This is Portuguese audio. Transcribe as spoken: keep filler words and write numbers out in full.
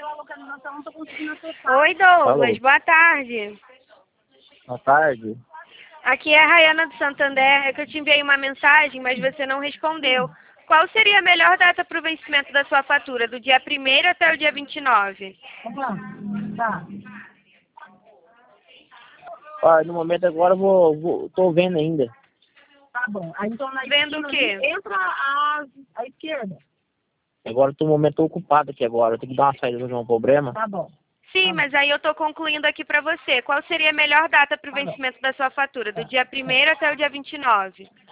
pela localização, não tô conseguindo acessar. Oi, Douglas. Alô. Boa tarde. Boa tarde. Aqui é a Rayana do Santander. É que eu te enviei uma mensagem, mas você não respondeu. Qual seria a melhor data para o vencimento da sua fatura? Do dia primeiro até o dia vinte e nove? Vamos lá. Tá. Olha, no momento agora eu vou, vou, tô vendo ainda. Tá bom. Aí então na Vendo esquina o quê? ali, entra à, à esquerda. Agora eu tô no momento tô ocupado aqui agora. Eu tenho que dar uma saída de um problema. Tá bom. Sim, mas aí eu estou concluindo aqui para você. Qual seria a melhor data para o Tá bom. vencimento da sua fatura? Do dia primeiro até o dia vinte e nove?